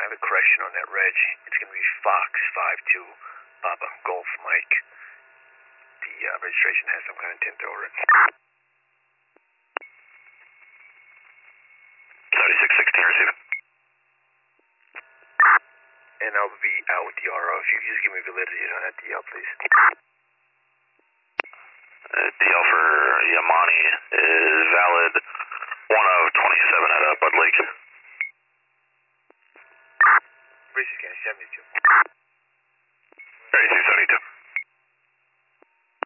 have a correction on that reg. It's going to be Fox 52 Papa Golf Mike. The registration has some kind of tint over it. 7616 receiving. And I'll be out with the RO. If you could just give me validity on that DL, please. DL for Yamani is valid 1 of 27 at Bud Lake. Racing County 72. 3272.